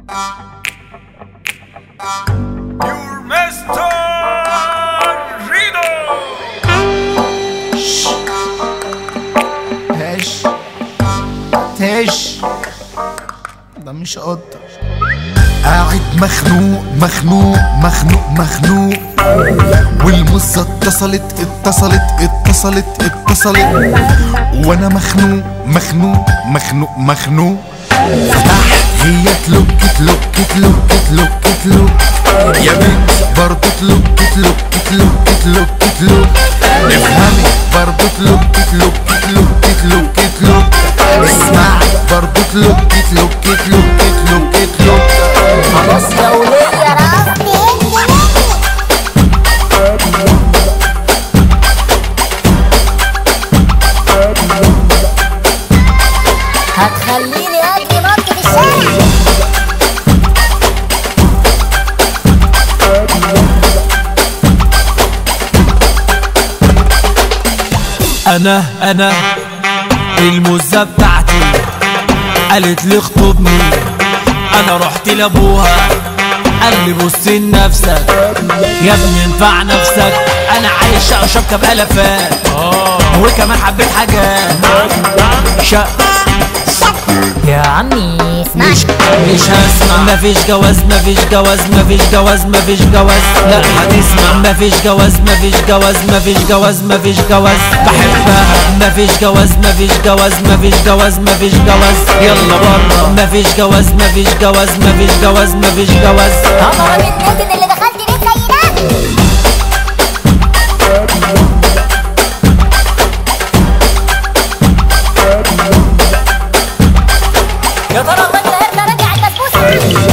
Your Mr. Rido. هش ده مش قطة. قاعد مخنوق مخنوق مخنوق مخنوق، والمصة اتصلت وانا مخنوق مخنوق مخنوق مخنوق. هي تلوك يا بنت برضو تلوك افهمي برضو تلوك اسمع برضو تلوك خلاص يا ولية هتخليني اجري نط في الشارع. انا الموزة بتاعتي قالت لي اخطبني، انا رحت لابوها قال لي بص لنفسك يا ابني انفع نفسك، انا عايش شبكة بألفات وكمان حبيت حاجات يا عمي اسمعني مش هسمع. مفيش جواز لا هتسمع. مفيش جواز بحبها. مفيش جواز يلا برا. مفيش جواز هما الاتنين اللي دخلت بيه سيدات. يا ترى الراجل هيرجع رجع البسبوسة.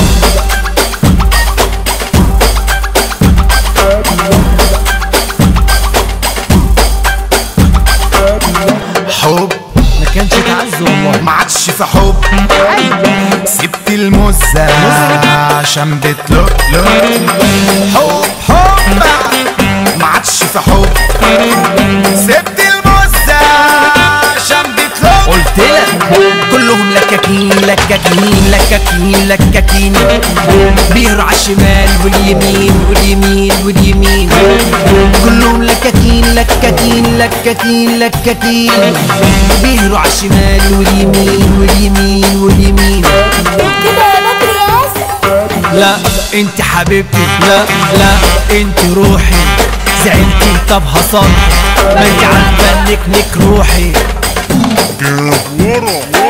حب ما كانش تعز والله. ما عادش في حب، سبت المزة عشان بتلق حب ما عادش في حب، سبت المزة عشان بتلق. قلت لك كلهم لكاكين بيهروا على الشمال واليمين كلهم لكاكين بيهروا على الشمال واليمين كده يا بدر ياسر. لا انت حبيبتي، لا انت روحي، زعلتي طب هصالحك، ما انت عارفه انك روحي. ورا